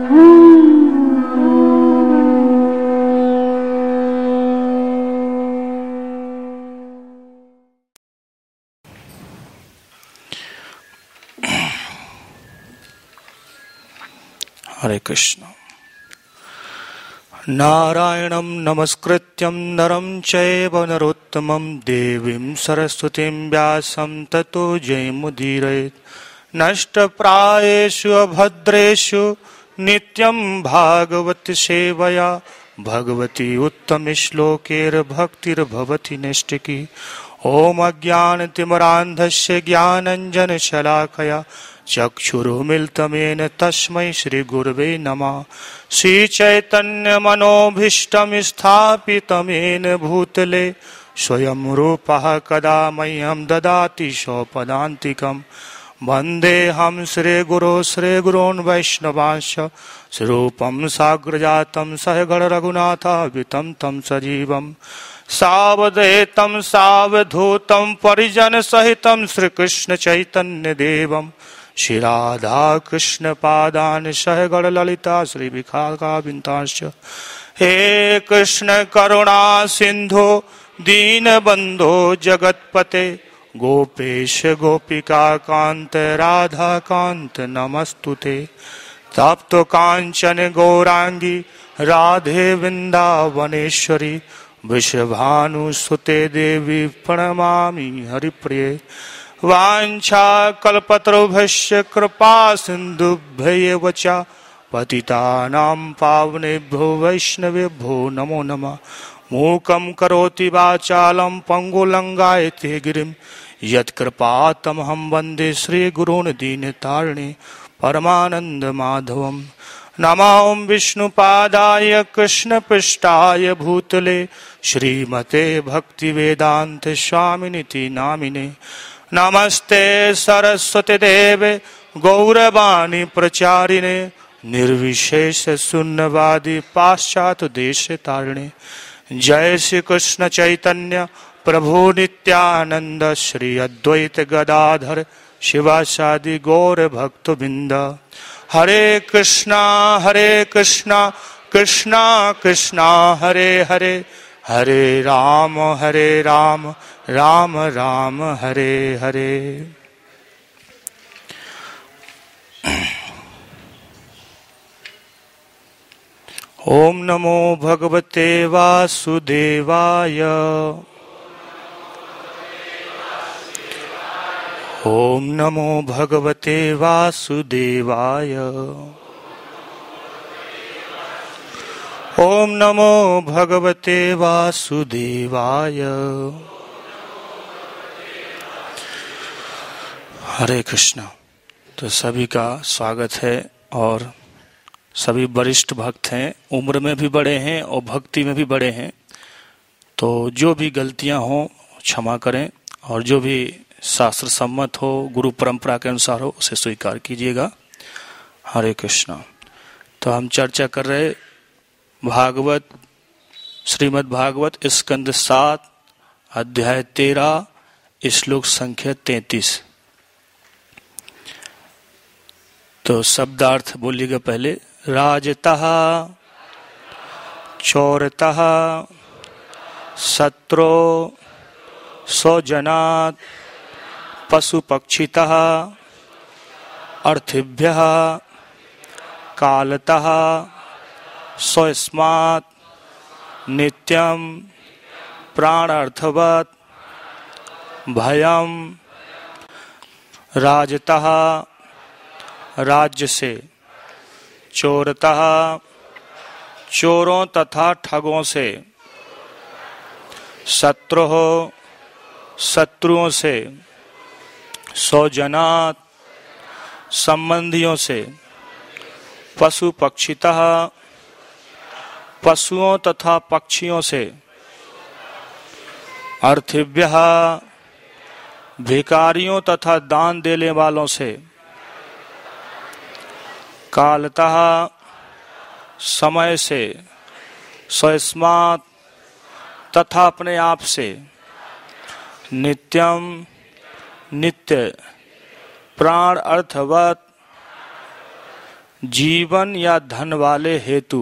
हरे कृष्ण। नारायणं नमस्कृत्यं नरं चैव नरोत्तमं देवीं सरस्वतीं व्यासं ततो जयमुदीरयेत्। नष्टप्रायेषु अभद्रेषु नित्यं भागवत सेवया भगवती उत्तमश्लोकैर्भक्तिर्भवति नैष्टिकी। ॐ अज्ञानतिमिरान्धस्य ज्ञानाञ्जनशलाकया चक्षुरुन्मीलितं तस्मै श्रीगुरवे नमः। श्रीचैतन्यमनोभीष्टं स्थापितं येन भूतले स्वयं रूपः कदा मह्यं ददाति स्वपदान्तिकम्। वन्देऽहं श्रीगुरोन् वैष्णवांश्च स्वरूपं साग्रजातं सहगण रघुनाथान्वितं तं सजीवम् सावधूतं सावधूतं परिजन सहितं श्रीकृष्ण चैतन्य देवम् श्री राधा कृष्ण पादान सहगण ललिता श्री विशाखान्वितांश्च। हे कृष्ण करुणा सिंधु दीनबंधो जगत्पते गोपेश गोपिका कांत राधा कांत नमस्तुते। तप्त कांचन गौरांगी राधे वृंदावनेश्वरी वृषभानुसुते देवी प्रणमामि हरिप्रिये। वाञ्छा कल्पतरुभ्यश्च कृपा सिन्धुभ्यैव च पतितानां पावनेभ्यो वैष्णवेभ्यो नमो नमः। मूकं करोति वाचालं पङ्गुलङ्घयते गिरिं यत्कृपातमहं वन्दे श्रीगुरून् दीनतारिणे परमानन्दमाधवम्। नमो विष्णुपादाय कृष्णपृष्ठाय भूतले श्रीमते भक्तिवेदान्त स्वामिनिति नामिने। नमस्ते सरस्वती देवे गौरवाणी प्रचारिणे निर्विशेष शून्यवादी पाश्चात्य देश तारिणे। जय श्री कृष्ण चैतन्य प्रभु नित्यानंद श्री अद्वैत गदाधर शिवासादि गौर भक्तवृंद। हरे कृष्णा कृष्णा कृष्णा हरे हरे हरे राम राम राम हरे हरे। ओम नमो भगवते वासुदेवाय। ओम नमो भगवते वासुदेवाय। ओम नमो भगवते वासुदेवाय। हरे कृष्णा। तो सभी का स्वागत है और सभी वरिष्ठ भक्त हैं, उम्र में भी बड़े हैं और भक्ति में भी बड़े हैं। तो जो भी गलतियां हों क्षमा करें और जो भी शास्त्र सम्मत हो गुरु परंपरा के अनुसार हो उसे स्वीकार कीजिएगा। हरे कृष्णा। तो हम चर्चा कर रहे भागवत श्रीमद् भागवत स्कंद 7 अध्याय 13 श्लोक संख्या 33। तो शब्दार्थ बोलिएगा पहले। राजतः चौरतः शत्रो स्वजनात् पशुपक्षितः अर्थिभ्यः कालतः स्वस्मात् नित्यं प्राणार्थवत् भयं। राजतः राज्य से, चोरतः चोरों तथा ठगों से, शत्रु शत्रुओं से, स्वजनात् संबंधियों से, पशु पक्षितः पशुओं तथा पक्षियों से, अर्थिभ्यः भिखारियों तथा दान देने वालों से, कालतः समय से, स्वस्मात् तथा अपने आप से, नित्यम नित्य, प्राण अर्थवत जीवन या धन वाले हेतु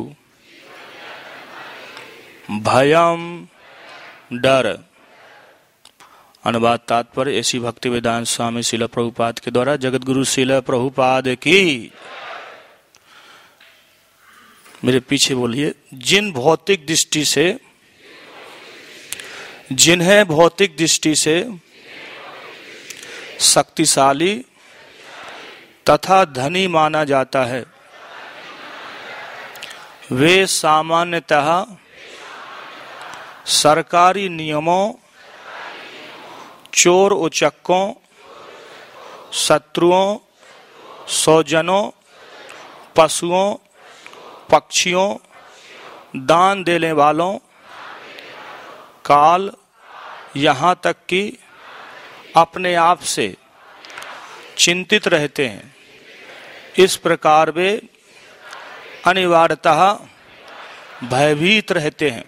भयम डर। अनुवाद तात्पर्य ऐसी भक्ति वेदांत स्वामी श्रील प्रभुपाद के द्वारा जगत गुरु श्रील प्रभुपाद की। मेरे पीछे बोलिए। जिन्हें भौतिक दृष्टि से शक्तिशाली तथा धनी माना जाता है, वे सामान्यतः सरकारी नियमों, चोर उचक्कों, शत्रुओं, स्वजनों, पशुओं, पक्षियों, दान देने वालों, काल, यहाँ तक कि अपने आप से चिंतित रहते हैं। इस प्रकार वे अनिवार्यतः भयभीत रहते हैं।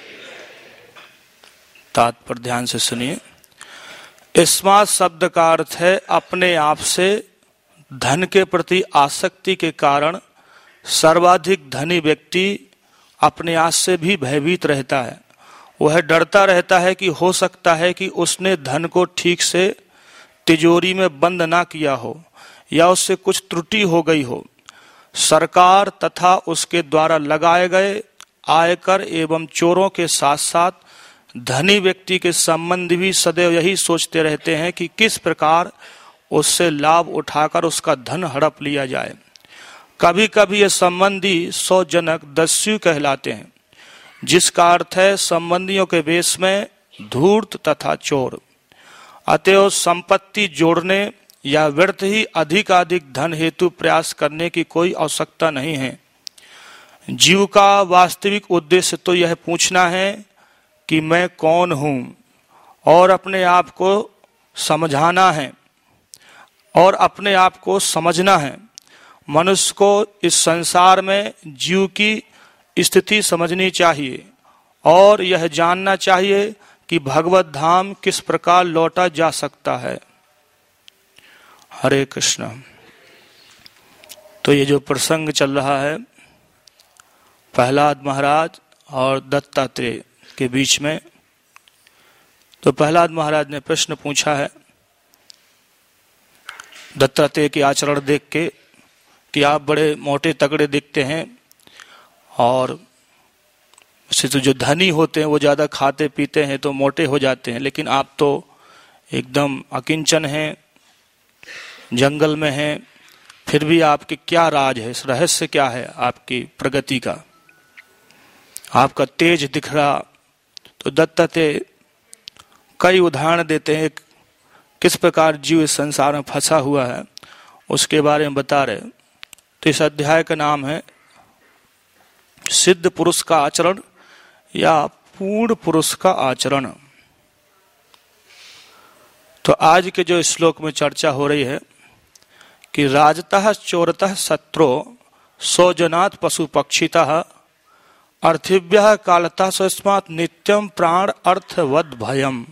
तात्पर्य ध्यान से सुनिए। इस्मात शब्द का अर्थ है अपने आप से धन के प्रति आसक्ति के कारण सर्वाधिक धनी व्यक्ति अपने आप से भी भयभीत रहता है। वह डरता रहता है कि हो सकता है कि उसने धन को ठीक से तिजोरी में बंद ना किया हो या उससे कुछ त्रुटि हो गई हो। सरकार तथा उसके द्वारा लगाए गए आयकर एवं चोरों के साथ साथ धनी व्यक्ति के संबंधी भी सदैव यही सोचते रहते हैं कि किस प्रकार उससे लाभ उठाकर उसका धन हड़प लिया जाए। कभी कभी ये संबंधी सौजनक दस्यु कहलाते हैं, जिसका अर्थ है संबंधियों के वेश में धूर्त तथा चोर। अतएव संपत्ति जोड़ने या व्यर्थ ही अधिकाधिक धन हेतु प्रयास करने की कोई आवश्यकता नहीं है। जीव का वास्तविक उद्देश्य तो यह पूछना है कि मैं कौन हूं और अपने आप को समझाना है और अपने आप को समझना है। मनुष्य को इस संसार में जीव की स्थिति समझनी चाहिए और यह जानना चाहिए कि भगवत धाम किस प्रकार लौटा जा सकता है। हरे कृष्ण। तो ये जो प्रसंग चल रहा है प्रहलाद महाराज और दत्तात्रेय के बीच में, तो प्रहलाद महाराज ने प्रश्न पूछा है दत्तात्रेय के आचरण देख के कि आप बड़े मोटे तगड़े दिखते हैं और वैसे तो जो धनी होते हैं वो ज्यादा खाते पीते हैं तो मोटे हो जाते हैं, लेकिन आप तो एकदम अकिंचन हैं, जंगल में हैं, फिर भी आपके क्या राज है, इस रहस्य क्या है आपकी प्रगति का, आपका तेज दिख रहा। तो दत्तात्रेय कई उदाहरण देते हैं किस प्रकार जीव इस संसार में फंसा हुआ है, उसके बारे में बता रहे। तो इस अध्याय का नाम है सिद्ध पुरुष का आचरण या पूर्ण पुरुष का आचरण। तो आज के जो श्लोक में चर्चा हो रही है कि राजतः चोरतः शत्रो स्वजनात् पशु पक्षितः अर्थिभ्यः कालतः स्वस्मात् नित्यम प्राण अर्थवद भयम,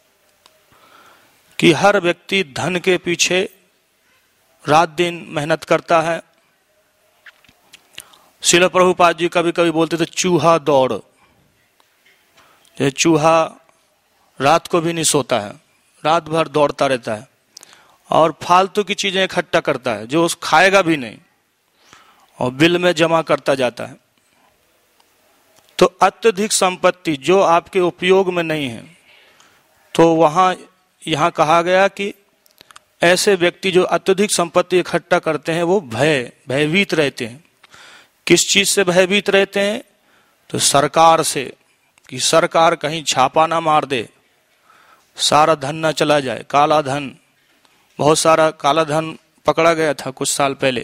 कि हर व्यक्ति धन के पीछे रात दिन मेहनत करता है। श्रील प्रभुपाद जी कभी कभी बोलते थे चूहा दौड़। ये चूहा रात को भी नहीं सोता है, रात भर दौड़ता रहता है और फालतू की चीजें इकट्ठा करता है जो उस खाएगा भी नहीं और बिल में जमा करता जाता है। तो अत्यधिक संपत्ति जो आपके उपयोग में नहीं है, तो यहाँ कहा गया कि ऐसे व्यक्ति जो अत्यधिक संपत्ति इकट्ठा करते हैं वो भयभीत रहते हैं। किस चीज से भयभीत रहते हैं? तो सरकार से, कि सरकार कहीं छापा ना मार दे, सारा धन ना चला जाए। काला धन, बहुत सारा काला धन पकड़ा गया था कुछ साल पहले।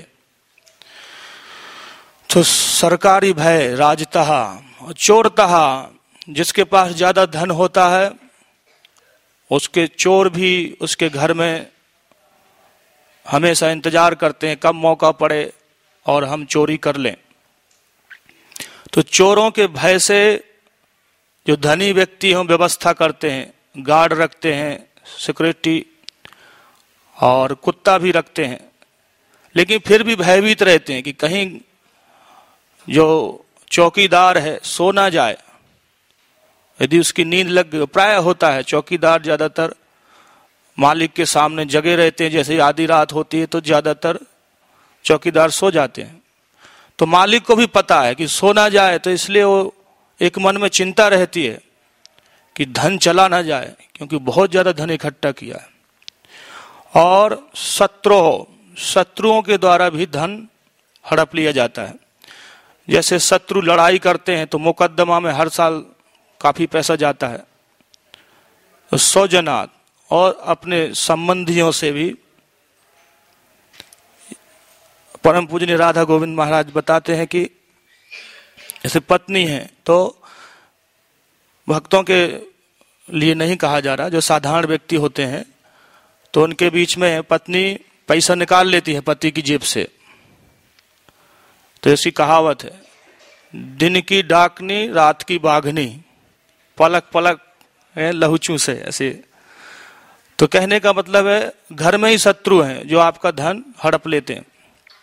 तो सरकारी भय, राजतः और चोरतः, जिसके पास ज्यादा धन होता है उसके चोर भी उसके घर में हमेशा इंतजार करते हैं कब मौका पड़े और हम चोरी कर लें। तो चोरों के भय से जो धनी व्यक्ति हैं व्यवस्था करते हैं, गार्ड रखते हैं, सिक्योरिटी और कुत्ता भी रखते हैं, लेकिन फिर भी भयभीत रहते हैं कि कहीं जो चौकीदार है सो ना जाए, यदि उसकी नींद लग गई। प्राय होता है चौकीदार ज्यादातर मालिक के सामने जगे रहते हैं, जैसे आधी रात होती है तो ज्यादातर चौकीदार सो जाते हैं। तो मालिक को भी पता है कि सो ना जाए, तो इसलिए वो एक मन में चिंता रहती है कि धन चला ना जाए, क्योंकि बहुत ज्यादा धन इकट्ठा किया है। और शत्रुओं के द्वारा भी धन हड़प लिया जाता है। जैसे शत्रु लड़ाई करते हैं तो मुकदमा में हर साल काफी पैसा जाता है। तो स्वजनात और अपने संबंधियों से भी, परम पूजनीय राधा गोविंद महाराज बताते हैं कि जैसे पत्नी है तो भक्तों के लिए नहीं कहा जा रहा, जो साधारण व्यक्ति होते हैं तो उनके बीच में पत्नी पैसा निकाल लेती है पति की जेब से। तो ऐसी कहावत है, दिन की डाकनी रात की बाघनी, पलक पलक है लहूचू से, ऐसे। तो कहने का मतलब है घर में ही शत्रु हैं जो आपका धन हड़प लेते हैं।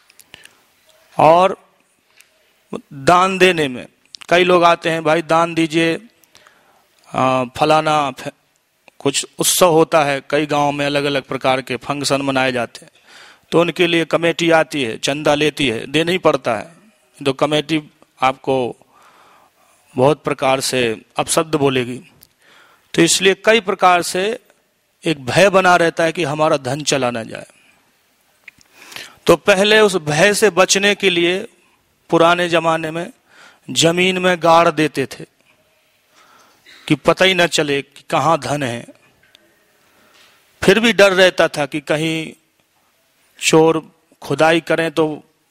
और दान देने में कई लोग आते हैं, भाई दान दीजिए, फलाना कुछ उत्सव होता है, कई गांव में अलग अलग प्रकार के फंक्शन मनाए जाते हैं, तो उनके लिए कमेटी आती है, चंदा लेती है, देना ही पड़ता है। तो कमेटी आपको बहुत प्रकार से अपशब्द बोलेगी। तो इसलिए कई प्रकार से एक भय बना रहता है कि हमारा धन चला ना जाए। तो पहले उस भय से बचने के लिए पुराने जमाने में जमीन में गाड़ देते थे कि पता ही न चले कि कहाँ धन है। फिर भी डर रहता था कि कहीं चोर खुदाई करें तो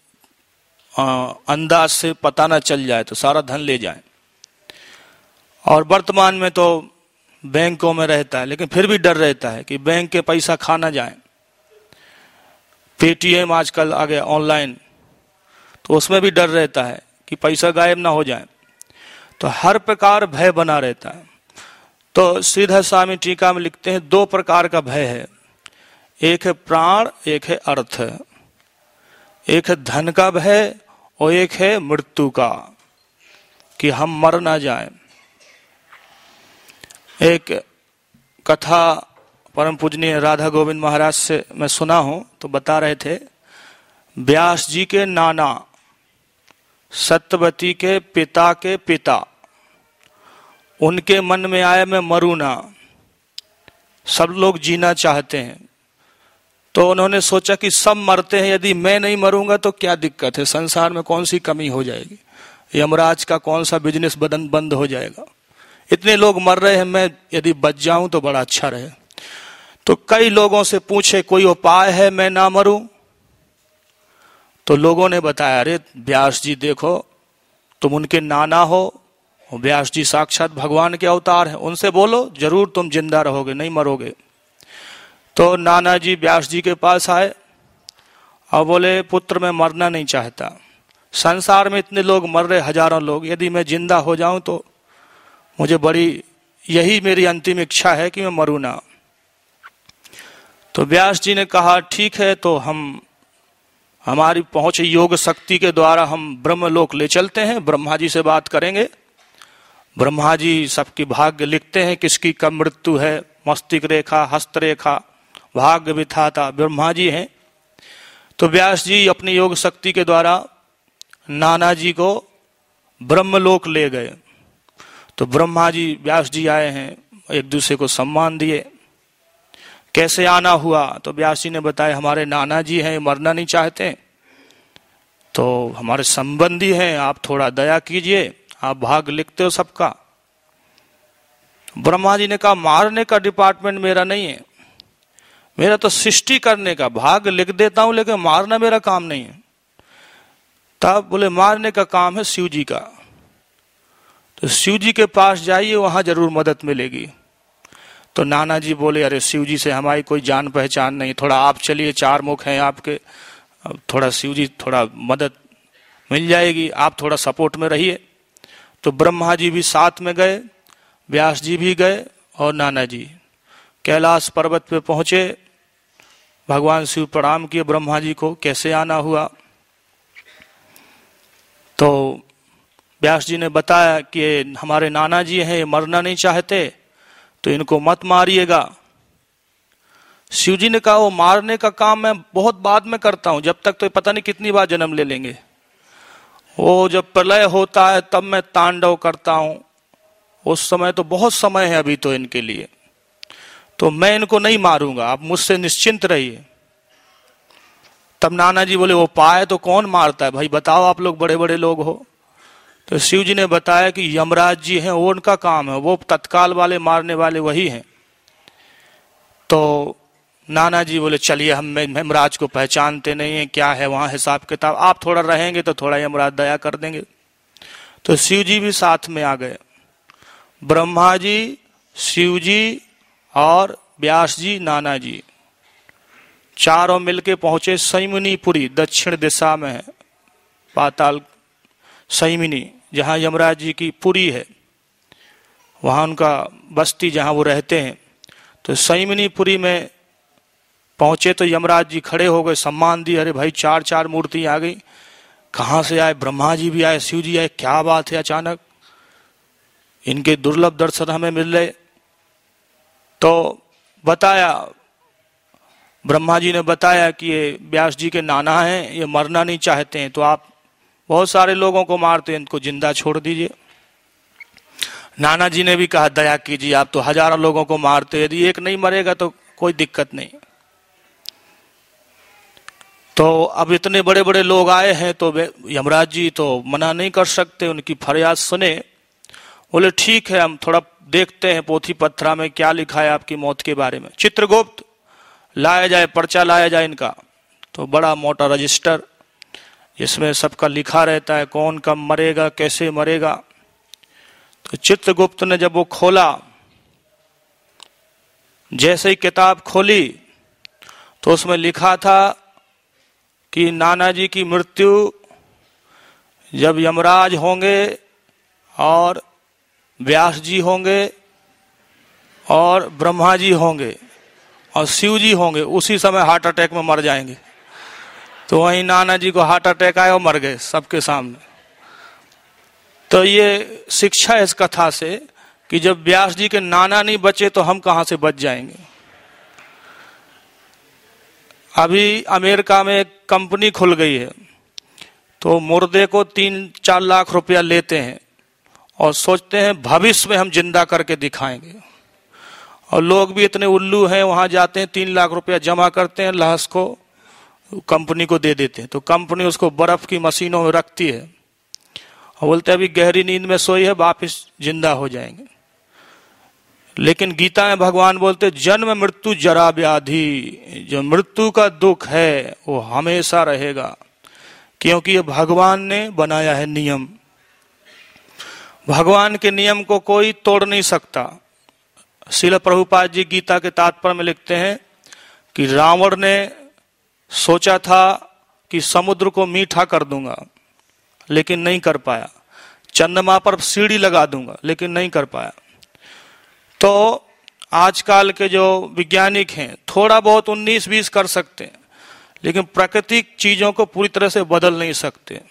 अंदाज से पता न चल जाए तो सारा धन ले जाए। और वर्तमान में तो बैंकों में रहता है, लेकिन फिर भी डर रहता है कि बैंक के पैसा खा ना जाए। पेटीएम आजकल आ गया ऑनलाइन, तो उसमें भी डर रहता है कि पैसा गायब ना हो जाए। तो हर प्रकार भय बना रहता है। तो श्रीधर स्वामी टीका में लिखते हैं, दो प्रकार का भय है, एक है प्राण, एक है अर्थ। एक है धन का भय और एक है मृत्यु का, कि हम मर ना जाएं। एक कथा परम पूजनीय राधा गोविंद महाराज से मैं सुना हूं, तो बता रहे थे व्यास जी के नाना सत्यवती के पिता, उनके मन में आया मैं मरूं ना, सब लोग जीना चाहते हैं। तो उन्होंने सोचा कि सब मरते हैं, यदि मैं नहीं मरूंगा तो क्या दिक्कत है, संसार में कौन सी कमी हो जाएगी, यमराज का कौन सा बिजनेस बंद हो जाएगा, इतने लोग मर रहे हैं, मैं यदि बच जाऊं तो बड़ा अच्छा रहे। तो कई लोगों से पूछे कोई उपाय है मैं ना मरूं। तो लोगों ने बताया, अरे व्यास जी देखो, तुम उनके नाना हो, व्यास जी साक्षात भगवान के अवतार हैं, उनसे बोलो जरूर तुम जिंदा रहोगे, नहीं मरोगे। तो नाना जी व्यास जी के पास आए और बोले, पुत्र मैं मरना नहीं चाहता, संसार में इतने लोग मर रहे, हजारों लोग, यदि मैं जिंदा हो जाऊं तो मुझे बड़ी, यही मेरी अंतिम इच्छा है कि मैं मरूं ना। तो व्यास जी ने कहा ठीक है, तो हमारी पहुंच योग शक्ति के द्वारा हम ब्रह्मलोक ले चलते हैं, ब्रह्मा जी से बात करेंगे। ब्रह्मा जी सबकी भाग्य लिखते हैं, किसकी कब मृत्यु है, मस्तिष्क रेखा, हस्तरेखा, भाग्य विधाता ब्रह्मा जी हैं। तो व्यास जी अपनी योग शक्ति के द्वारा नाना जी को ब्रह्मलोक ले गए। तो ब्रह्मा जी व्यास जी आए हैं, एक दूसरे को सम्मान दिए। कैसे आना हुआ, तो व्यास जी ने बताया, हमारे नाना जी हैं, मरना नहीं चाहते, तो हमारे संबंधी हैं, आप थोड़ा दया कीजिए, आप भाग लिखते हो सबका। ब्रह्मा जी ने कहा, मारने का डिपार्टमेंट मेरा नहीं है, मेरा तो सृष्टि करने का, भाग लिख देता हूं लेकिन मारना मेरा काम नहीं है। तब बोले मारने का काम है शिव जी का, तो शिव जी के पास जाइए, वहां जरूर मदद मिलेगी। तो नाना जी बोले, अरे शिव जी से हमारी कोई जान पहचान नहीं, थोड़ा आप चलिए, चार मुख हैं आपके, थोड़ा शिव जी थोड़ा मदद मिल जाएगी, आप थोड़ा सपोर्ट में रहिए। तो ब्रह्मा जी भी साथ में गए, व्यास जी भी गए और नाना जी कैलाश पर्वत पे पहुंचे। भगवान शिव प्रणाम किए ब्रह्मा जी को, कैसे आना हुआ। तो व्यास जी ने बताया कि हमारे नाना जी हैं, ये मरना नहीं चाहते, तो इनको मत मारिएगा। शिव जी ने कहा वो मारने का काम मैं बहुत बाद में करता हूं, जब तक तो पता नहीं कितनी बार जन्म ले लेंगे। वो जब प्रलय होता है तब मैं तांडव करता हूं, उस समय तो बहुत समय है अभी तो इनके लिए, तो मैं इनको नहीं मारूंगा, आप मुझसे निश्चिंत रहिए। तब नाना जी बोले वो पाए तो कौन मारता है भाई, बताओ, आप लोग बड़े बड़े लोग हो। तो शिव जी ने बताया कि यमराज जी हैं, वो उनका काम है, वो तत्काल वाले मारने वाले वही हैं। तो नाना जी बोले चलिए, हम यमराज को पहचानते नहीं है, क्या है वहां हिसाब किताब, आप थोड़ा रहेंगे तो थोड़ा यमराज दया कर देंगे। तो शिव जी भी साथ में आ गए। ब्रह्मा जी, शिव जी और व्यास जी, नाना जी चारों मिलके पहुंचे संयमिनीपुरी, दक्षिण दिशा में है पाताल संयमिनी, जहां यमराज जी की पुरी है, वहां उनका बस्ती जहां वो रहते हैं। तो संयमिनीपुरी में पहुंचे तो यमराज जी खड़े हो गए, सम्मान दिए, अरे भाई चार चार मूर्ति आ गई, कहां से आए, ब्रह्मा जी भी आए, शिव जी आए, क्या बात है, अचानक इनके दुर्लभ दर्शन हमें मिल रहे। तो बताया, ब्रह्मा जी ने बताया कि ये व्यास जी के नाना हैं, ये मरना नहीं चाहते हैं, तो आप बहुत सारे लोगों को मारते हैं, इनको जिंदा छोड़ दीजिए। नाना जी ने भी कहा दया कीजिए, आप तो हजारों लोगों को मारते हैं, यदि एक नहीं मरेगा तो कोई दिक्कत नहीं। तो अब इतने बड़े बड़े लोग आए हैं तो यमराज जी तो मना नहीं कर सकते, उनकी फरियाद सुने। बोले ठीक है, हम थोड़ा देखते हैं पोथी पत्रा में क्या लिखा है आपकी मौत के बारे में। चित्रगुप्त लाया जाए, पर्चा लाया जाए इनका। तो बड़ा मोटा रजिस्टर, इसमें सबका लिखा रहता है, कौन कब मरेगा, कैसे मरेगा। तो चित्रगुप्त ने जब वो खोला, जैसे ही किताब खोली तो उसमें लिखा था कि नाना जी की मृत्यु जब यमराज होंगे और व्यास जी होंगे और ब्रह्मा जी होंगे और शिव जी होंगे, उसी समय हार्ट अटैक में मर जाएंगे। तो वहीं नाना जी को हार्ट अटैक आया और मर गए सबके सामने। तो ये शिक्षा है इस कथा से कि जब व्यास जी के नाना नहीं बचे तो हम कहां से बच जाएंगे। अभी अमेरिका में एक कंपनी खुल गई है, तो मुर्दे को 3-4 लाख रुपया लेते हैं और सोचते हैं भविष्य में हम जिंदा करके दिखाएंगे। और लोग भी इतने उल्लू हैं, वहां जाते हैं 3 लाख रुपया जमा करते हैं, लाश को कंपनी को दे देते हैं। तो कंपनी उसको बर्फ की मशीनों में रखती है और बोलते हैं अभी गहरी नींद में सोई है, वापिस जिंदा हो जाएंगे। लेकिन गीता में भगवान बोलते जन्म मृत्यु जरा व्याधि, जो मृत्यु का दुख है वो हमेशा रहेगा, क्योंकि ये भगवान ने बनाया है नियम। भगवान के नियम को कोई तोड़ नहीं सकता। श्रील प्रभुपाद जी गीता के तात्पर्य में लिखते हैं कि रावण ने सोचा था कि समुद्र को मीठा कर दूंगा, लेकिन नहीं कर पाया। चंद्रमा पर सीढ़ी लगा दूंगा, लेकिन नहीं कर पाया। तो आजकल के जो वैज्ञानिक हैं थोड़ा बहुत 19-20 कर सकते हैं, लेकिन प्राकृतिक चीजों को पूरी तरह से बदल नहीं सकते।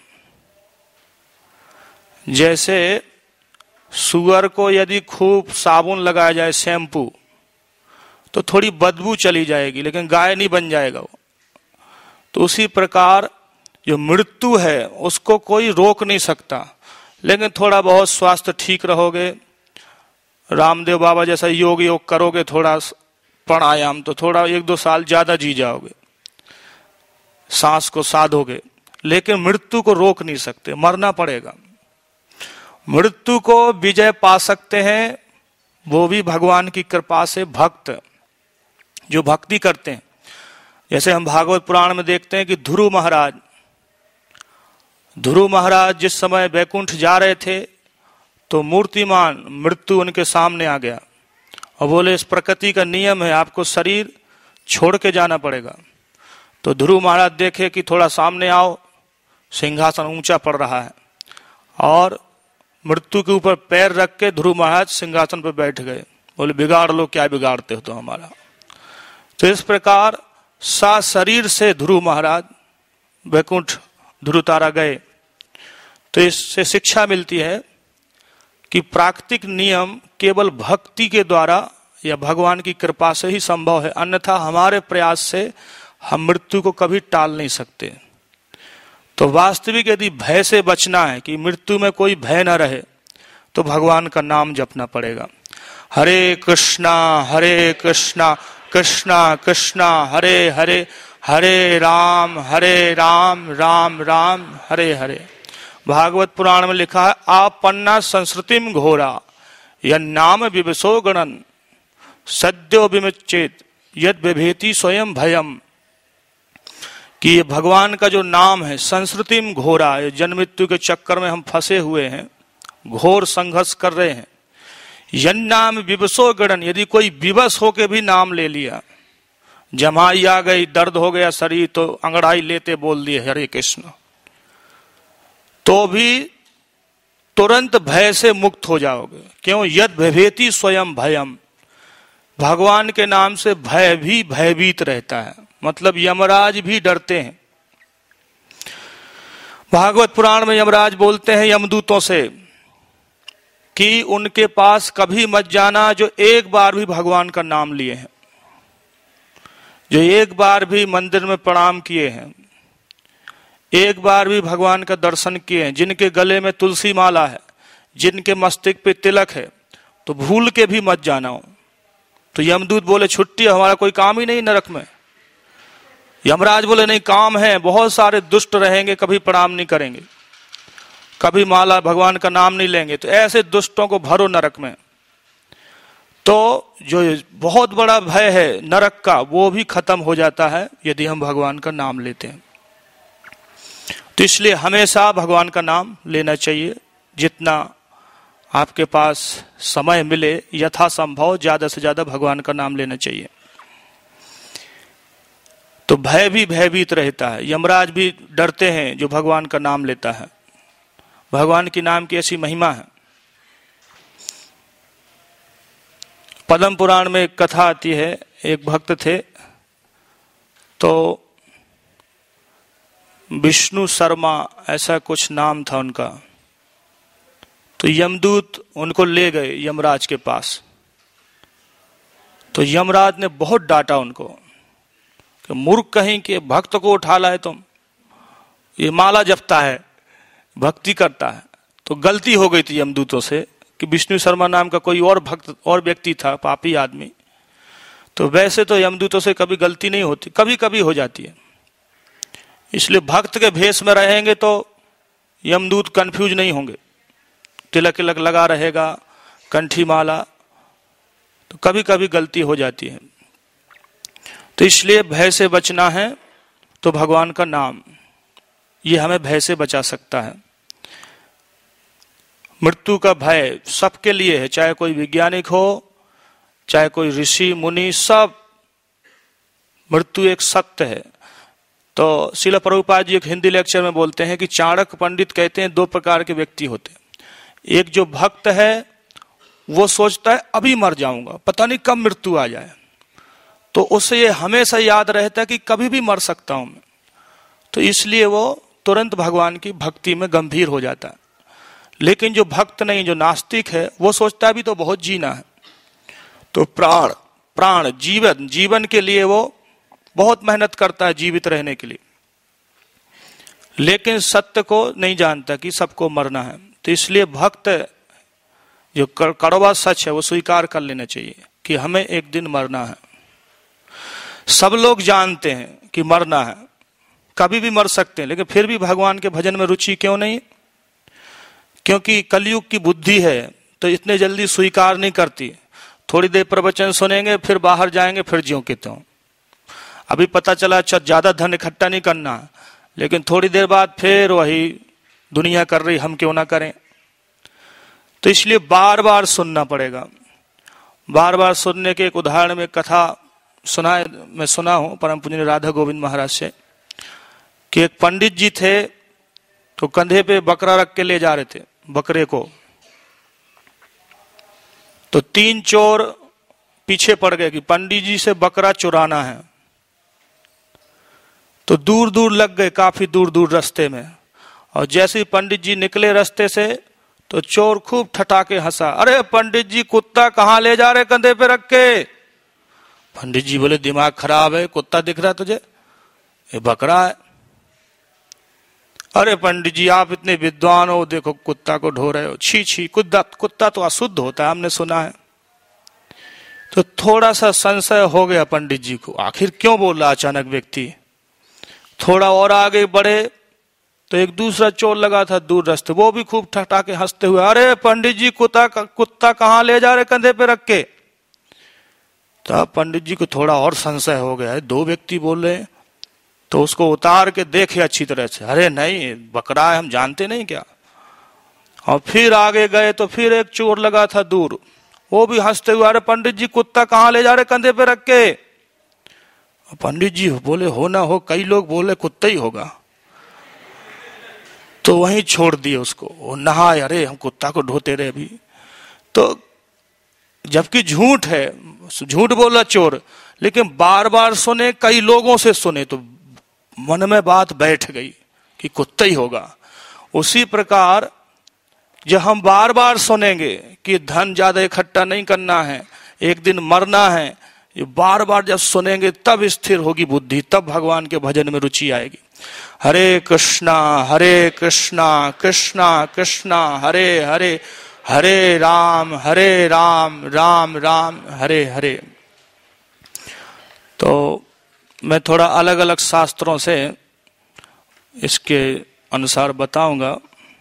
जैसे सुअर को यदि खूब साबुन लगाया जाए, शैम्पू, तो थोड़ी बदबू चली जाएगी, लेकिन गाय नहीं बन जाएगा वो। तो उसी प्रकार जो मृत्यु है उसको कोई रोक नहीं सकता, लेकिन थोड़ा बहुत स्वास्थ्य ठीक रहोगे, रामदेव बाबा जैसा योग करोगे, थोड़ा प्राणायाम, तो थोड़ा 1-2 साल ज्यादा जी जाओगे, सांस को साधोगे, लेकिन मृत्यु को रोक नहीं सकते, मरना पड़ेगा। मृत्यु को विजय पा सकते हैं वो भी भगवान की कृपा से भक्त जो भक्ति करते हैं। जैसे हम भागवत पुराण में देखते हैं कि ध्रुव महाराज जिस समय वैकुंठ जा रहे थे तो मूर्तिमान मृत्यु उनके सामने आ गया और बोले इस प्रकृति का नियम है, आपको शरीर छोड़ के जाना पड़ेगा। तो ध्रुव महाराज देखे कि थोड़ा सामने आओ, सिंहासन ऊंचा पड़ रहा है, और मृत्यु के ऊपर पैर रख के ध्रुव महाराज सिंहासन पर बैठ गए। बोले बिगाड़ लो, क्या बिगाड़ते हो तो हमारा। तो इस प्रकार सा शरीर से ध्रुव महाराज वैकुंठ ध्रुवतारा गए। तो इससे शिक्षा मिलती है कि प्राकृतिक नियम केवल भक्ति के द्वारा या भगवान की कृपा से ही संभव है, अन्यथा हमारे प्रयास से हम मृत्यु को कभी टाल नहीं सकते। तो वास्तविक यदि भय से बचना है कि मृत्यु में कोई भय न रहे, तो भगवान का नाम जपना पड़ेगा। हरे कृष्णा कृष्णा कृष्णा हरे हरे, हरे राम राम राम हरे हरे। भागवत पुराण में लिखा है, आपन्ना संस्कृतिम घोरा यन्नाम विवशो गणन सद्यो विमुच्चेत यद विभेति स्वयं भयम। कि ये भगवान का जो नाम है, संस्कृतिम घोरा, ये जन्म मृत्यु के चक्कर में हम फंसे हुए हैं, घोर संघर्ष कर रहे हैं। यन्नाम विवशो गणन, यदि कोई विवश होके भी नाम ले लिया, जमाई आ गई, दर्द हो गया शरीर, तो अंगड़ाई लेते बोल दिए हरे कृष्ण, तो भी तुरंत भय से मुक्त हो जाओगे। क्यों? यद विभेति स्वयं भयम, भगवान के नाम से भय भी भयभीत रहता है, मतलब यमराज भी डरते हैं। भागवत पुराण में यमराज बोलते हैं यमदूतों से कि उनके पास कभी मत जाना जो एक बार भी भगवान का नाम लिए हैं, जो एक बार भी मंदिर में प्रणाम किए हैं, एक बार भी भगवान का दर्शन किए हैं, जिनके गले में तुलसी माला है, जिनके मस्तक पे तिलक है, तो भूल के भी मत जाना हो। तो यमदूत बोले छुट्टी, हमारा कोई काम ही नहीं नरक में। यमराज बोले नहीं, काम है, बहुत सारे दुष्ट रहेंगे, कभी प्रणाम नहीं करेंगे, कभी माला भगवान का नाम नहीं लेंगे, तो ऐसे दुष्टों को भरो नरक में। तो जो बहुत बड़ा भय है नरक का, वो भी खत्म हो जाता है यदि हम भगवान का नाम लेते हैं। तो इसलिए हमेशा भगवान का नाम लेना चाहिए, जितना आपके पास समय मिले यथासंभव ज्यादा से ज्यादा भगवान का नाम लेना चाहिए। तो भय भी भयभीत रहता है, यमराज भी डरते हैं जो भगवान का नाम लेता है। भगवान के नाम की ऐसी महिमा है। पद्म पुराण में एक कथा आती है, एक भक्त थे, तो विष्णु शर्मा ऐसा कुछ नाम था उनका। तो यमदूत उनको ले गए यमराज के पास। तो यमराज ने बहुत डांटा उनको कि मूर्ख कहीं के, भक्त को उठा लाए तुम, ये माला जपता है, भक्ति करता है। तो गलती हो गई थी यमदूतों से कि विष्णु शर्मा नाम का कोई और भक्त और व्यक्ति था, पापी आदमी। तो वैसे तो यमदूतों से कभी गलती नहीं होती, कभी कभी हो जाती है। इसलिए भक्त के भेष में रहेंगे तो यमदूत कंफ्यूज नहीं होंगे, तिलक तिलक लगा रहेगा, कंठी माला, तो कभी कभी गलती हो जाती है। तो इसलिए भय से बचना है तो भगवान का नाम, ये हमें भय से बचा सकता है। मृत्यु का भय सबके लिए है, चाहे कोई वैज्ञानिक हो, चाहे कोई ऋषि मुनि, सब मृत्यु एक सत्य है। तो श्रील प्रभुपाद जी एक हिंदी लेक्चर में बोलते हैं कि चाणक्य पंडित कहते हैं 2 प्रकार के व्यक्ति होते हैं। एक जो भक्त है वो सोचता है अभी मर जाऊंगा, पता नहीं कब मृत्यु आ जाए, तो उसे ये हमेशा याद रहता है कि कभी भी मर सकता हूं मैं, तो इसलिए वो तुरंत भगवान की भक्ति में गंभीर हो जाता है। लेकिन जो भक्त नहीं, जो नास्तिक है, वो सोचता है अभी तो बहुत जीना है, तो प्राण जीवन के लिए वो बहुत मेहनत करता है जीवित रहने के लिए, लेकिन सत्य को नहीं जानता कि सबको मरना है। तो इसलिए भक्त जो कड़वा सच है वो स्वीकार कर लेना चाहिए कि हमें एक दिन मरना है। सब लोग जानते हैं कि मरना है, कभी भी मर सकते हैं, लेकिन फिर भी भगवान के भजन में रुचि क्यों नहीं? क्योंकि कलयुग की बुद्धि है तो इतने जल्दी स्वीकार नहीं करती। थोड़ी देर प्रवचन सुनेंगे, फिर बाहर जाएंगे, फिर ज्यों के त्यों। अभी पता चला अच्छा ज्यादा धन इकट्ठा नहीं करना, लेकिन थोड़ी देर बाद फिर वही दुनिया कर रही, हम क्यों ना करें। तो इसलिए बार बार सुनना पड़ेगा। बार बार सुनने के एक उदाहरण में कथा मैं सुना हूं परम पूज्य राधा गोविंद महाराज से, कि एक पंडित जी थे, तो कंधे पे बकरा रख के ले जा रहे थे बकरे को। तो 3 चोर पीछे पड़ गए कि पंडित जी से बकरा चुराना है। तो दूर दूर लग गए, काफी दूर दूर रास्ते में। और जैसे ही पंडित जी निकले रास्ते से तो चोर खूब ठठाके हंसा, अरे पंडित जी कुत्ता कहाँ ले जा रहे कंधे पे रख के? पंडित जी बोले दिमाग खराब है, कुत्ता दिख रहा है तुझे? ये बकरा है। अरे पंडित जी आप इतने विद्वान हो, देखो कुत्ता को ढो रहे हो, छी छी, कुत्ता तो अशुद्ध होता है, हमने सुना है। तो थोड़ा सा संशय हो गया पंडित जी को, आखिर क्यों बोल रहा अचानक व्यक्ति। थोड़ा और आगे बढ़े तो एक दूसरा चोर लगा था दूर रास्ते, वो भी खूब ठठाके हंसते हुए, अरे पंडित जी कुत्ता कहाँ ले जा रहे कंधे पे रख के? तब पंडित जी को थोड़ा और संशय हो गया है, दो व्यक्ति बोल रहे हैं, तो उसको उतार के देखे अच्छी तरह से, अरे नहीं बकरा है, हम जानते नहीं क्या। और फिर आगे गए तो फिर एक चोर लगा था दूर, वो भी हंसते हुए, अरे पंडित जी कुत्ता कहाँ ले जा रहे कंधे पे रख के? पंडित जी बोले हो ना हो, कई लोग बोले कुत्ता ही होगा, तो वहीं छोड़ दिए उसको। वो नहाए, अरे हम कुत्ता को ढोते रहे अभी। तो जबकि झूठ है, झूठ बोला चोर, लेकिन बार बार सुने, कई लोगों से सुने, तो मन में बात बैठ गई कि कुत्ता ही होगा। उसी प्रकार जब हम बार बार सुनेंगे कि धन ज्यादा इकट्ठा नहीं करना है, एक दिन मरना है, ये बार बार जब सुनेंगे तब स्थिर होगी बुद्धि, तब भगवान के भजन में रुचि आएगी। हरे कृष्णा कृष्णा कृष्णा हरे हरे, हरे राम राम राम हरे हरे। तो मैं थोड़ा अलग अलग शास्त्रों से इसके अनुसार बताऊंगा।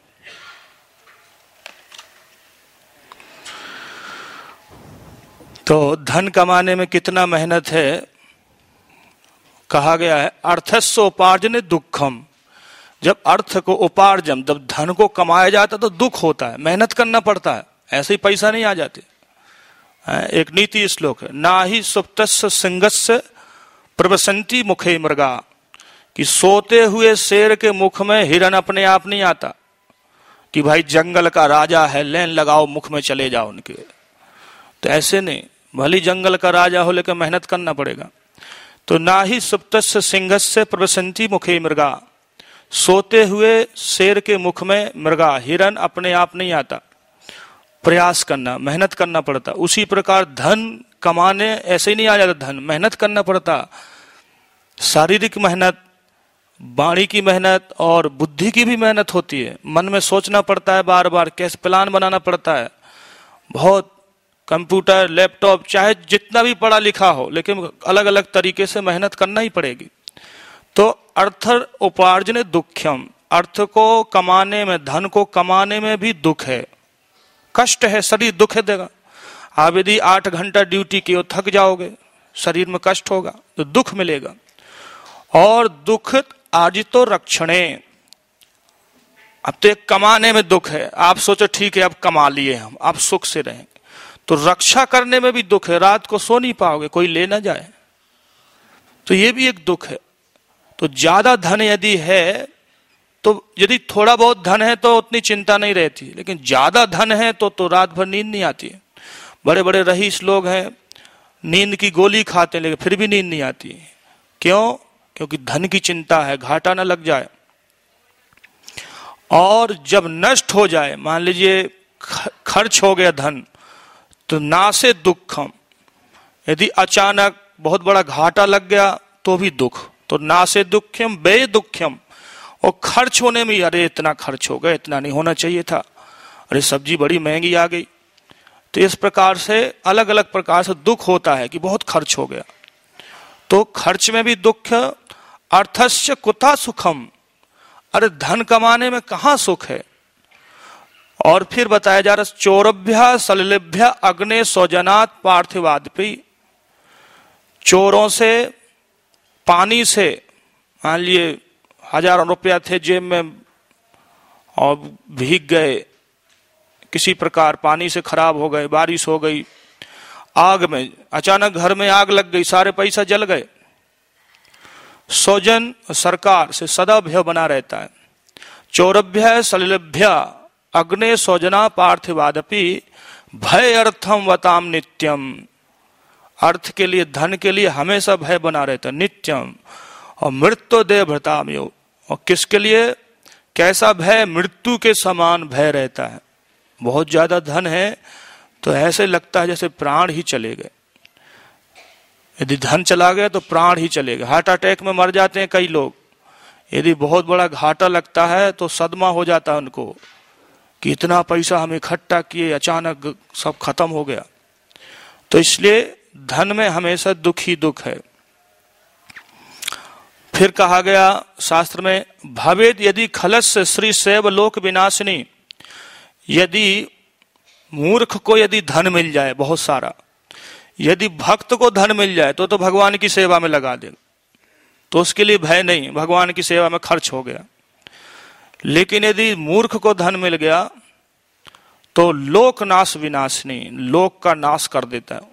तो धन कमाने में कितना मेहनत है, कहा गया है अर्थस्व उपार्जने दुखम। जब अर्थ को उपार्जन, जब धन को कमाया जाता है तो दुख होता है, मेहनत करना पड़ता है, ऐसे ही पैसा नहीं आ जाते। एक नीति श्लोक है, ना ही सुप्तस्य सिंहस्य प्रवसंती मुखे मृगा, कि सोते हुए शेर के मुख में हिरन अपने आप नहीं आता, कि भाई जंगल का राजा है लेन लगाओ मुख में चले जाओ उनके। तो ऐसे नहीं, भली जंगल का राजा हो लेकिन मेहनत करना पड़ेगा। तो ना ही सुप्तस्य सिंहस्य प्रवसंती मुखे मृगा, सोते हुए शेर के मुख में मृगा, हिरन अपने आप नहीं आता, प्रयास करना, मेहनत करना पड़ता। उसी प्रकार धन कमाने ऐसे ही नहीं आ जाता, धन मेहनत करना पड़ता, शारीरिक मेहनत, वाणी की मेहनत और बुद्धि की भी मेहनत होती है। मन में सोचना पड़ता है, बार बार कैसे प्लान बनाना पड़ता है, बहुत कंप्यूटर लैपटॉप चाहे जितना भी पढ़ा लिखा हो, लेकिन अलग अलग तरीके से मेहनत करना ही पड़ेगी। तो अर्थ उपार्जन दुख्यम, अर्थ को कमाने में, धन को कमाने में भी दुख है, कष्ट है, शरीर दुख देगा। आप यदि 8 घंटा ड्यूटी की हो, थक जाओगे, शरीर में कष्ट होगा, तो दुख मिलेगा। और दुख आर्जितो रक्षणे, अब तो एक कमाने में दुख है, आप सोचो ठीक है अब कमा लिए हम, आप सुख से रहेंगे, तो रक्षा करने में भी दुख है, रात को सो नहीं पाओगे, कोई ले ना जाए, तो ये भी एक दुख है। तो ज्यादा धन यदि है, तो यदि थोड़ा बहुत धन है तो उतनी चिंता नहीं रहती, लेकिन ज्यादा धन है तो रात भर नींद नहीं आती है। बड़े बड़े रईस लोग हैं, नींद की गोली खाते हैं, लेकिन फिर भी नींद नहीं आती। क्यों? क्योंकि धन की चिंता है, घाटा ना लग जाए। और जब नष्ट हो जाए, मान लीजिए खर्च हो गया धन, तो नासे दुखम, यदि अचानक बहुत बड़ा घाटा लग गया तो भी दुख, तो नासे दुख्यम बे दुख्यम। और खर्च होने में, अरे इतना खर्च हो गया, इतना नहीं होना चाहिए था, अरे सब्जी बड़ी महंगी आ गई। तो इस प्रकार से अलग अलग प्रकार से दुख होता है कि बहुत खर्च हो गया, तो खर्च में भी दुख। अर्थस्य कुथा सुखम, अरे धन कमाने में कहां सुख है। और फिर बताया जा रहा, चोरभ्य सलिलभ्य अग्ने स्वजनात् पार्थिवादपि, चोरों से, पानी से, मान लिए 1000 रुपया थे जेब में और भीग गए, किसी प्रकार पानी से खराब हो गए, बारिश हो गई, आग में अचानक घर में आग लग गई, सारे पैसा जल गए। स्वजन सरकार से सदा भय बना रहता है। चोरभ्य सलिलभ्य अग्ने स्वजना पार्थिवादपि भय अर्थम वताम नित्यम, अर्थ के लिए, धन के लिए हमेशा भय बना रहता है नित्यम। और मृत्यु दे भृताम्यो, और किसके लिए कैसा भय, मृत्यु के समान भय रहता है। बहुत ज्यादा धन है तो ऐसे लगता है जैसे प्राण ही चले गए। यदि धन चला गया तो प्राण ही चले गए। हार्ट अटैक में मर जाते हैं कई लोग। यदि बहुत बड़ा घाटा लगता है तो सदमा हो जाता है उनको कि इतना पैसा हम इकट्ठा किए, अचानक सब खत्म हो गया। तो इसलिए धन में हमेशा दुख ही दुख है। फिर कहा गया शास्त्र में, भवेद यदि खलस्य श्री शैव लोक विनाशिनी, यदि मूर्ख को यदि धन मिल जाए बहुत सारा, यदि भक्त को धन मिल जाए तो भगवान की सेवा में लगा दे, तो उसके लिए भय नहीं, भगवान की सेवा में खर्च हो गया। लेकिन यदि मूर्ख को धन मिल गया तो लोक नाश विनाशनी, लोक का नाश कर देता है।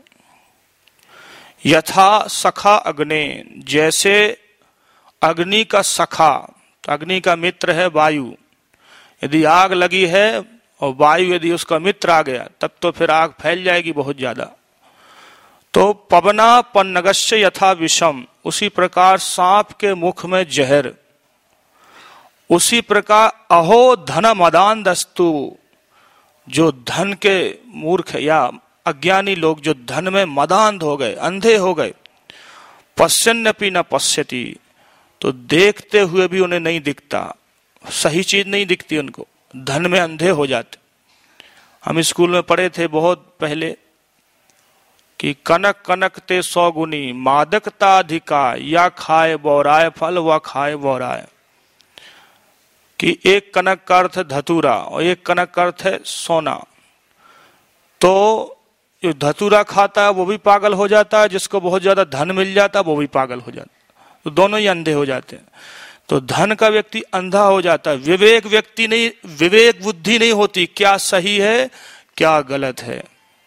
यथा सखा अग्नि, जैसे अग्नि का सखा, तो अग्नि का मित्र है वायु। यदि आग लगी है और वायु यदि उसका मित्र आ गया तब तो फिर आग फैल जाएगी बहुत ज्यादा। तो पवना पन्नगस्य यथा विषम, उसी प्रकार सांप के मुख में जहर, उसी प्रकार अहो धन मदान दस्तु, जो धन के मूर्ख या अज्ञानी लोग जो धन में मदांध हो गए, अंधे हो गए, पश्यन्नपि न पश्यति, तो देखते हुए भी उन्हें नहीं दिखता, सही चीज नहीं दिखती उनको, धन में अंधे हो जाते। हम स्कूल में पढ़े थे बहुत पहले कि कनक कनक ते 100 गुनी, मादकता अधिका, या खाए बौराय फल व खाए बौराय, कि एक कनक का अर्थ है धतूरा और एक कनक का अर्थ है सोना। तो जो धतूरा खाता है वो भी पागल हो जाता है, जिसको बहुत ज्यादा धन मिल जाता है वो भी पागल हो जाता है, तो दोनों ही अंधे हो जाते हैं। तो धन का व्यक्ति अंधा हो जाता है, विवेक व्यक्ति नहीं, विवेक बुद्धि नहीं होती क्या सही है क्या गलत है।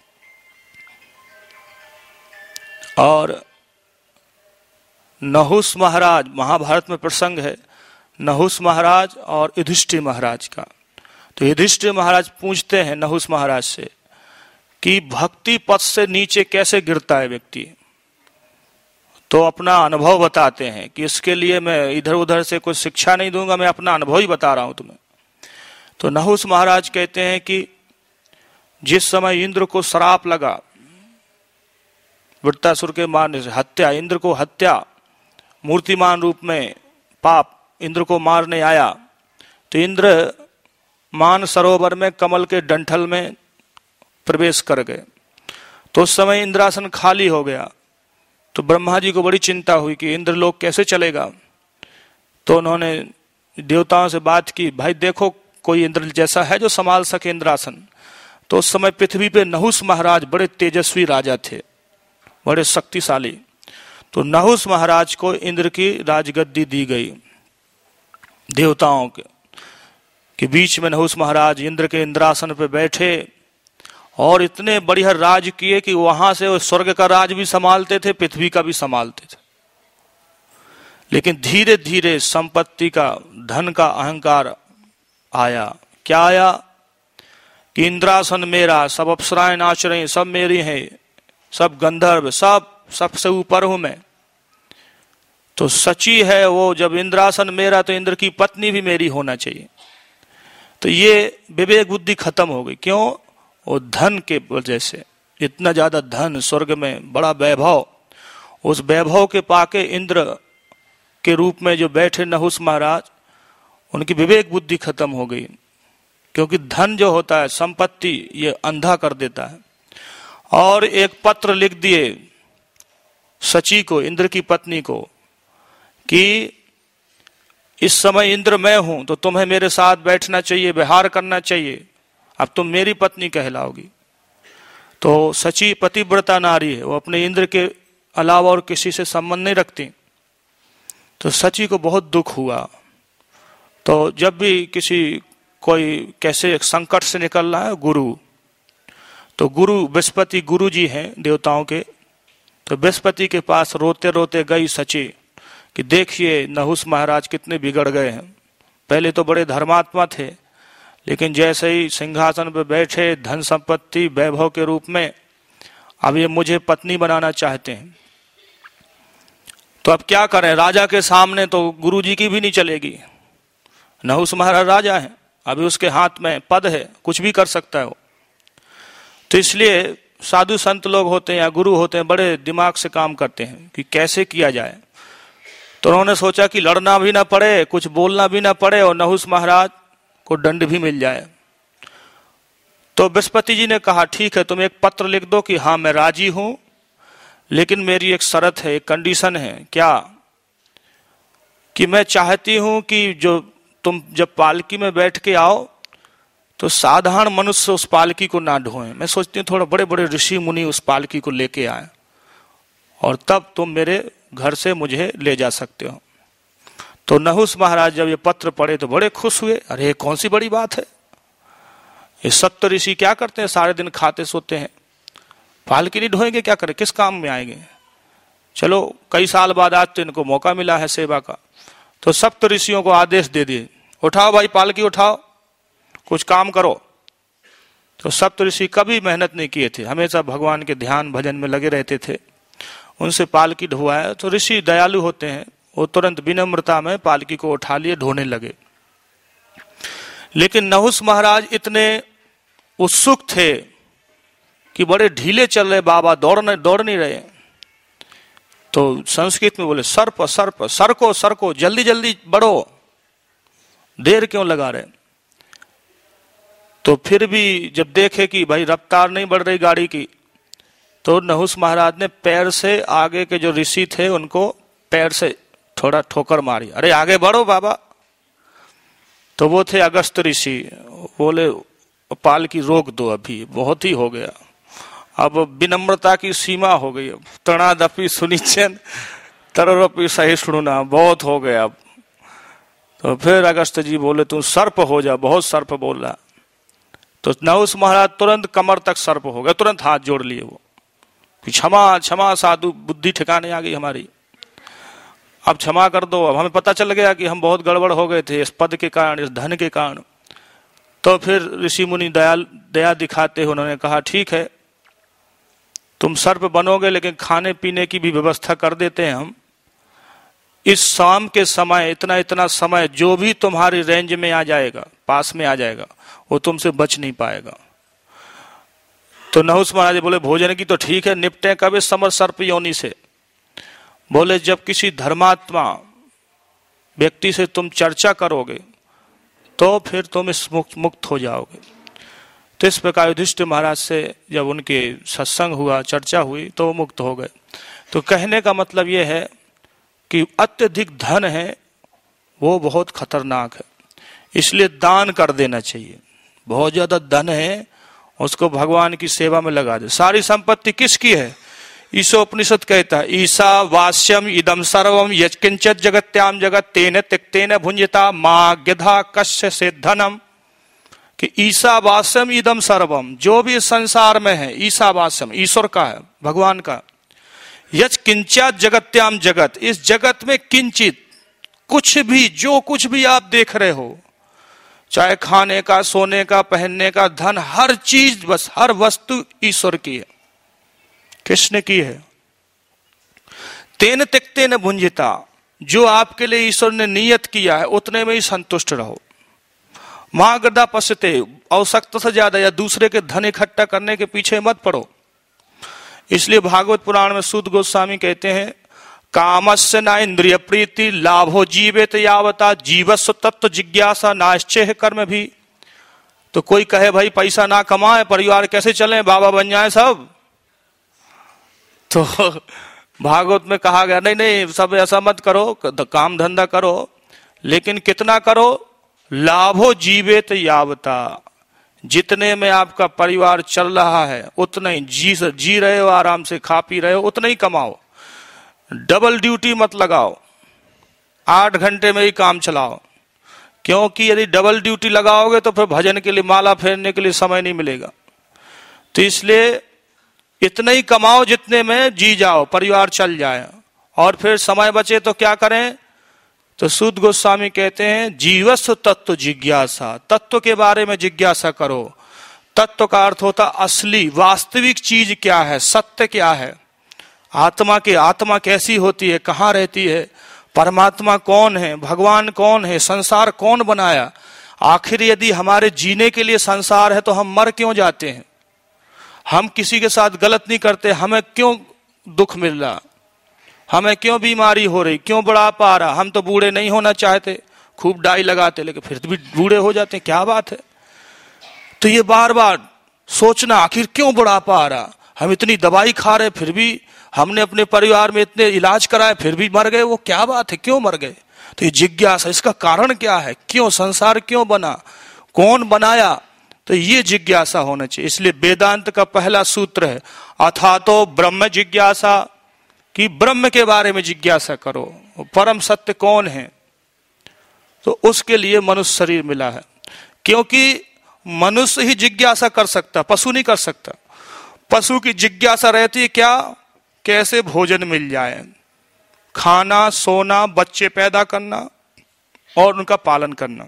और नहुस महाराज, महाभारत में प्रसंग है नहुस महाराज और युधिष्ठिर महाराज का। तो युधिष्ठिर महाराज पूछते हैं नहुस महाराज से कि भक्ति पथ से नीचे कैसे गिरता है व्यक्ति। तो अपना अनुभव बताते हैं कि इसके लिए मैं इधर उधर से कोई शिक्षा नहीं दूंगा, मैं अपना अनुभव ही बता रहा हूं तुम्हें। तो नहुस महाराज कहते हैं कि जिस समय इंद्र को श्राप लगा, वृत्तासुर के मारने से हत्या, इंद्र को हत्या, मूर्तिमान रूप में पाप इंद्र को मारने आया, तो इंद्र मान सरोवर में कमल के डंठल में प्रवेश कर गए। तो उस समय इंद्रासन खाली हो गया। तो ब्रह्मा जी को बड़ी चिंता हुई कि इंद्रलोक कैसे चलेगा। तो उन्होंने देवताओं से बात की, भाई देखो कोई इंद्र जैसा है जो संभाल सके इंद्रासन। तो उस समय पृथ्वी पे नहुस महाराज बड़े तेजस्वी राजा थे, बड़े शक्तिशाली। तो नहुस महाराज को इंद्र की राजगद्दी दी गई। देवताओं के बीच में नहुस महाराज इंद्र के इंद्रासन पे बैठे और इतने बढ़िया राज किए कि वहां से वो स्वर्ग का राज भी संभालते थे, पृथ्वी का भी संभालते थे। लेकिन धीरे धीरे संपत्ति का, धन का अहंकार आया। क्या आया कि इंद्रासन मेरा, सब अप्सराएं नाच रही, सब मेरी हैं, सब गंधर्व, सब सबसे ऊपर हूं मैं। तो सची है वो, जब इंद्रासन मेरा तो इंद्र की पत्नी भी मेरी होना चाहिए। तो ये विवेक बुद्धि खत्म हो गई। क्यों? वो धन के वजह से, इतना ज्यादा धन, स्वर्ग में बड़ा वैभव, उस वैभव के पाके इंद्र के रूप में जो बैठे नहुस महाराज, उनकी विवेक बुद्धि खत्म हो गई। क्योंकि धन जो होता है, संपत्ति, ये अंधा कर देता है। और एक पत्र लिख दिए सची को, इंद्र की पत्नी को, कि इस समय इंद्र मैं हूं तो तुम्हें मेरे साथ बैठना चाहिए, विहार करना चाहिए, अब तुम मेरी पत्नी कहलाओगी। तो सची पतिव्रता नारी है, वो अपने इंद्र के अलावा और किसी से संबंध नहीं रखती। तो सची को बहुत दुख हुआ। तो जब भी किसी कोई कैसे संकट से निकल रहा है, गुरु, तो गुरु बृहस्पति गुरु जी हैं देवताओं के। तो बृहस्पति के पास रोते रोते गई सची कि देखिए नहुस महाराज कितने बिगड़ गए हैं। पहले तो बड़े धर्मात्मा थे, लेकिन जैसे ही सिंहासन पर बैठे, धन संपत्ति वैभव के रूप में, अब ये मुझे पत्नी बनाना चाहते हैं। तो अब क्या करें, राजा के सामने तो गुरु जी की भी नहीं चलेगी। नहुष महाराज राजा है, अभी उसके हाथ में पद है, कुछ भी कर सकता है वो। तो इसलिए साधु संत लोग होते हैं या गुरु होते हैं, बड़े दिमाग से काम करते हैं कि कैसे किया जाए। तो उन्होंने सोचा कि लड़ना भी ना पड़े, कुछ बोलना भी ना पड़े और नहुष महाराज को दंड भी मिल जाए। तो बृहस्पति जी ने कहा ठीक है, तुम एक पत्र लिख दो कि हाँ मैं राजी हूं, लेकिन मेरी एक शर्त है, एक कंडीशन है। क्या? कि मैं चाहती हूं कि जो तुम जब पालकी में बैठ के आओ तो साधारण मनुष्य उस पालकी को ना ढोएं। मैं सोचती हूँ थोड़ा बड़े बड़े ऋषि मुनि उस पालकी को लेके आए और तब तुम मेरे घर से मुझे ले जा सकते हो। तो नहुष महाराज जब ये पत्र पढ़े तो बड़े खुश हुए। अरे कौन सी बड़ी बात है, ये सप्त ऋषि क्या करते हैं, सारे दिन खाते सोते हैं, पालकी नहीं ढोएंगे, क्या करें, किस काम में आएंगे। चलो कई साल बाद आज तो इनको मौका मिला है सेवा का। तो सप्त ऋषियों को आदेश दे दिए, उठाओ भाई पालकी उठाओ, कुछ काम करो। तो सप्त ऋषि कभी मेहनत नहीं किए थे, हमेशा भगवान के ध्यान भजन में लगे रहते थे। उनसे पालकी ढुआया तो ऋषि दयालु होते हैं, वो तुरंत विनम्रता में पालकी को उठा लिए, ढोने लगे। लेकिन नहुष महाराज इतने उत्सुक थे कि बड़े ढीले चल रहे बाबा, दौड़ नहीं रहे। तो संस्कृत में बोले सर्प सर्प, सरको सरको, जल्दी जल्दी बढ़ो, देर क्यों लगा रहे। तो फिर भी जब देखे कि भाई रफ्तार नहीं बढ़ रही गाड़ी की, तो नहुष महाराज ने पैर से आगे के जो ऋषि थे उनको पैर से थोड़ा ठोकर मारी, अरे आगे बढ़ो बाबा। तो वो थे अगस्त ऋषि, बोले पालकी रोक दो, अभी बहुत ही हो गया, अब विनम्रता की सीमा हो गई, तणादपि सुनिश्चन तररपि सहिष्णुना, बहुत हो गया अब। तो फिर अगस्त जी बोले तुम सर्प हो जा, बहुत सर्प बोल रहा। तो नहुष महाराज तुरंत कमर तक सर्प हो गया, तुरंत हाथ जोड़ लिए वो कि क्षमा क्षमा साधु, बुद्धि ठिकाने आ गई हमारी, अब क्षमा कर दो, अब हमें पता चल गया कि हम बहुत गड़बड़ हो गए थे इस पद के कारण, इस धन के कारण। तो फिर ऋषि मुनि दया दिखाते हुए उन्होंने कहा ठीक है तुम सर्प बनोगे, लेकिन खाने पीने की भी व्यवस्था कर देते हैं हम। इस शाम के समय इतना इतना समय जो भी तुम्हारी रेंज में आ जाएगा, पास में आ जाएगा, वो तुमसे बच नहीं पाएगा। तो नहुष महाराज बोले भोजन की तो ठीक है, निपटे कब इस समर सर्प योनि से। बोले जब किसी धर्मात्मा व्यक्ति से तुम चर्चा करोगे तो फिर तुम इस मुक्त हो जाओगे। तो इस प्रकार युधिष्ठिर महाराज से जब उनके सत्संग हुआ, चर्चा हुई, तो वो मुक्त हो गए। तो कहने का मतलब ये है कि अत्यधिक धन है वो बहुत खतरनाक है, इसलिए दान कर देना चाहिए। बहुत ज्यादा धन है उसको भगवान की सेवा में लगा दे। सारी संपत्ति किसकी है? ईशोपनिषद कहता है ईशा वास्यम इदम सर्वम यत्किंचित जगत्याम जगत तेन त्यक्तेन भुंजिता मां गिधा कश्य से धनम। कि ईशावास्यम इदम सर्वम, जो भी संसार में है ईशावास्यम ईश्वर का है, भगवान का। यच किंचित जगत्याम जगत, इस जगत में किंचित कुछ भी, जो कुछ भी आप देख रहे हो, चाहे खाने का, सोने का, पहनने का, धन, हर चीज, बस हर वस्तु ईश्वर की है, कृष्ण की है। तेन त्यक्तेन भुंजिता, जो आपके लिए ईश्वर ने नियत किया है उतने में ही संतुष्ट रहो। महागदा पश्यते, आवश्यकता से ज्यादा या दूसरे के धन इकट्ठा करने के पीछे मत पड़ो। इसलिए भागवत पुराण में सूत गोस्वामी कहते हैं कामस्य न इंद्रिय प्रीति लाभो जीवेत यावता जीवस्व तत्व जिज्ञासा नाश्चेह कर्म भी। तो कोई कहे भाई पैसा ना कमाए परिवार कैसे चले, बाबा बन जाए सब, तो भागवत में कहा गया नहीं नहीं सब ऐसा मत करो, काम धंधा करो, लेकिन कितना करो, लाभो जीवेत यावता, जितने में आपका परिवार चल रहा है उतना ही जी रहे हो, आराम से खा पी रहे हो, उतना ही कमाओ। डबल ड्यूटी मत लगाओ, 8 घंटे में ही काम चलाओ, क्योंकि यदि डबल ड्यूटी लगाओगे तो फिर भजन के लिए, माला फेरने के लिए समय नहीं मिलेगा। तो इसलिए इतना ही कमाओ जितने में जी जाओ, परिवार चल जाए, और फिर समय बचे तो क्या करें। तो सूत गोस्वामी कहते हैं जीवस्व तत्व जिज्ञासा, तत्व के बारे में जिज्ञासा करो। तत्व का अर्थ होता असली वास्तविक चीज क्या है, सत्य क्या है, आत्मा कैसी होती है, कहाँ रहती है, परमात्मा कौन है, भगवान कौन है, संसार कौन बनाया। आखिर यदि हमारे जीने के लिए संसार है तो हम मर क्यों जाते हैं? हम किसी के साथ गलत नहीं करते, हमें क्यों दुख मिल रहा, हमें क्यों बीमारी हो रही, क्यों बुढ़ापा आ रहा? हम तो बूढ़े नहीं होना चाहते, खूब डाई लगाते, लेकिन फिर भी बूढ़े हो जाते हैं, क्या बात है? तो ये बार बार सोचना, आखिर क्यों बुढ़ापा आ रहा, हम इतनी दवाई खा रहे फिर भी, हमने अपने परिवार में इतने इलाज कराए फिर भी मर गए, वो क्या बात है, क्यों मर गए? तो ये जिज्ञासा, इसका कारण क्या है, क्यों संसार क्यों बना, कौन बनाया? तो ये जिज्ञासा होना चाहिए। इसलिए वेदांत का पहला सूत्र है अथातो ब्रह्म जिज्ञासा, कि ब्रह्म के बारे में जिज्ञासा करो, परम सत्य कौन है। तो उसके लिए मनुष्य शरीर मिला है, क्योंकि मनुष्य ही जिज्ञासा कर सकता, पशु नहीं कर सकता। पशु की जिज्ञासा रहती है क्या, कैसे भोजन मिल जाए, खाना, सोना, बच्चे पैदा करना और उनका पालन करना,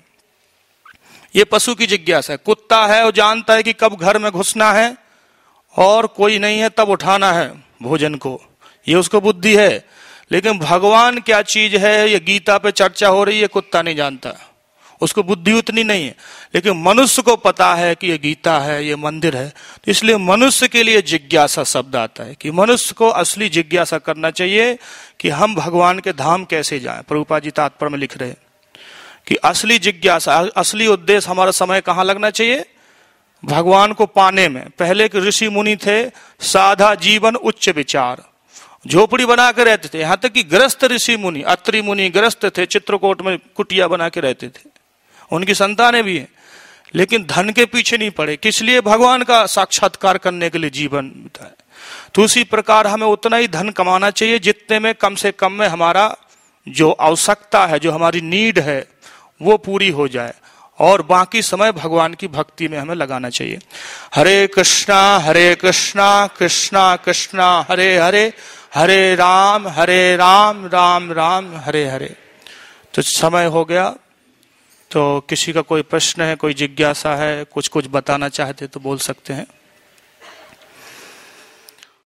ये पशु की जिज्ञासा है। कुत्ता है, वो जानता है कि कब घर में घुसना है और कोई नहीं है तब उठाना है भोजन को, ये उसको बुद्धि है। लेकिन भगवान क्या चीज है, ये गीता पे चर्चा हो रही है, कुत्ता नहीं जानता, उसको बुद्धि उतनी नहीं है। लेकिन मनुष्य को पता है कि ये गीता है, ये मंदिर है। तो इसलिए मनुष्य के लिए जिज्ञासा शब्द आता है कि मनुष्य को असली जिज्ञासा करना चाहिए कि हम भगवान के धाम कैसे जाएं। प्रभुपाद जी तात्पर्य में लिख रहे हैं कि असली जिज्ञासा, असली उद्देश्य हमारा समय कहाँ लगना चाहिए, भगवान को पाने में। पहले के ऋषि मुनि थे, साधा जीवन उच्च विचार, झोपड़ी बना के रहते थे। यहां तक कि ग्रस्त ऋषि मुनि, अत्रि मुनि ग्रस्त थे, चित्रकूट में कुटिया बना के रहते थे, उनकी संतानें भी हैं, लेकिन धन के पीछे नहीं पड़े। किस लिए? भगवान का साक्षात्कार करने के लिए जीवन बिताए। तो उसी प्रकार हमें उतना ही धन कमाना चाहिए जितने में कम से कम में हमारा जो आवश्यकता है, जो हमारी नीड है, वो पूरी हो जाए, और बाकी समय भगवान की भक्ति में हमें लगाना चाहिए। हरे कृष्णा कृष्णा कृष्णा हरे हरे, हरे राम राम राम हरे हरे। तो समय हो गया, तो किसी का कोई प्रश्न है, कोई जिज्ञासा है, कुछ बताना चाहते तो बोल सकते हैं।